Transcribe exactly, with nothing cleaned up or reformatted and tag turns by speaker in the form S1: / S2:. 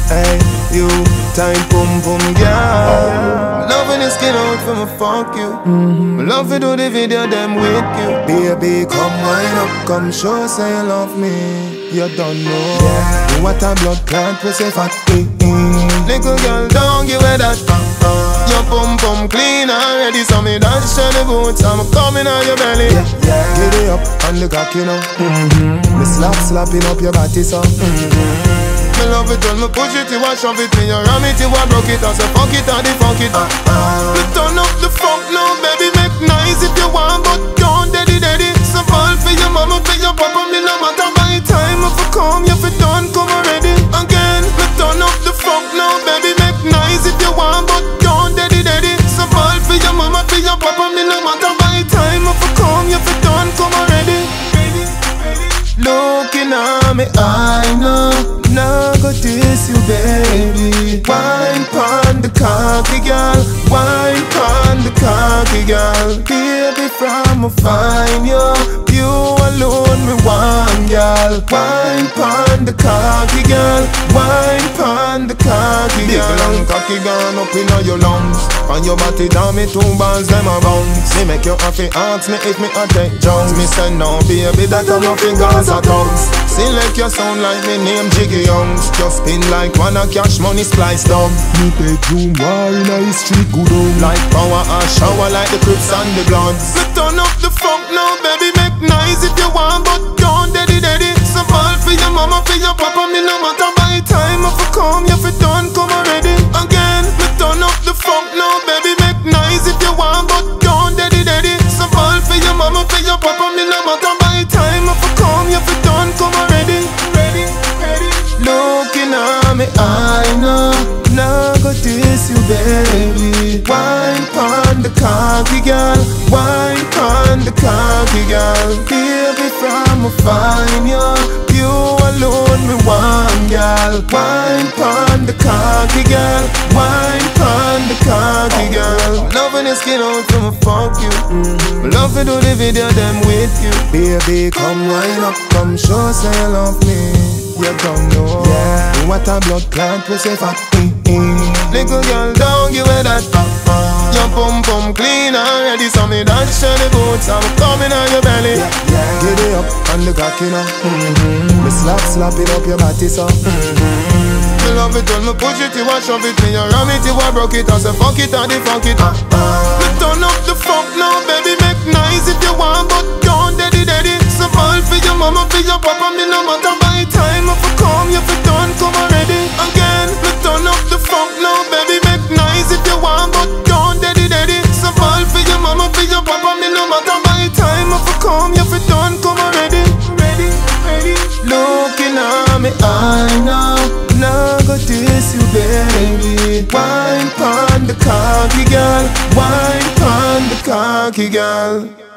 S1: Hey, you time pum pum girl. Loving your skin out for me fuck you. Mm-hmm. Love to do the video them with you. Baby, come wind up, come show say you love me. You don't know, yeah. You what a blood clot pussy fat. Mm-hmm. Little girl, don't give her that. Uh-uh. Your pum pum clean already, so me dance to the boots. I'm coming on your belly. Yeah, yeah. Get it up on the cock, you know. Mm-hmm. Me slap slapping up your body, so. Mm-hmm. Me love it when me push it, you a shove it. Me you ram it, you a broke it. I say fuck it or the fuck it. uh, uh. Me turn up the funk now, baby, make nice if you want, but don't daddy daddy. So fall for your mama, for your papa, me no matter by time. If you come, if you done, come already. Again, me turn up the funk now, baby, make nice if you want, but don't daddy daddy. So fall for your mama, for your papa, me no matter by time. If you come, if you done, come already. Looking at me, I know. Now go diss you, baby. Wine pon the cocky girl, wine pon the cocky girl. Baby, from a fine yo, you alone me one girl. Wine pon the cocky girl, wine pon the cocky girl. Big long cocky gone up in all your lungs. On your body down me two bands them a bounce. Me make you happy, ask me if me a take Jones. Me say no, baby, that I'm nothing guns or tongues. Sing like you sound like me name Jiggy Youngs. Just spin like one a cash money splice down. Me bedroom war in a street good on. Like power and shower like the Crips and the Bloods. Me turn up the funk now, baby, make nice if you want, but don't daddy daddy. So fall for your mama, for your papa, me no matter by time. If you come, if you done, come already. Again, me turn up the funk now, baby, make nice if you want, but don't daddy daddy. So fall for your mama, for your papa, me no matter by time. If you come, if you done, come already. Ready, ready. Looking at me, I know. Now go diss you, baby. Wine pon the cocky girl, wine pon the cocky girl. Baby, from a fine yo, you alone me one girl. Wine pon the cocky girl, wine pon the cocky girl. Loving your skin out from a fuck you. Mm-hmm. Love to do the video them with you. Baby, come wine up, come show say you love me. You don't know, yeah. What a blood clot pussy fat. Mm-hmm. Little girl, don't give her that. Uh-uh. Your pum pum clean already, so me dance to the boots. I'm coming on your belly. Yeah, yeah. Get it up on the cock, you know. Mm-hmm. Me slap slapping up your body, so. Mm-hmm. Me love it when me push it, you a shove it. Me you ram it, you a broke it. I say fuck it or the fuck it. Uh-uh. Me turn up the funk now, baby, make nice if you want, but don't daddy daddy. So fall for your mama, for your papa, me no matter by time. If you come, if you done, come already. Again, me turn up the funk now, baby, make nice if you want, but don't daddy daddy. So fall for your mama, for your papa, me no matter by time. If you come, if you done, come already. Ready, ready. Looking at me, I know. Now go diss you, baby. Wine pon the cocky girl, wine pon the cocky girl.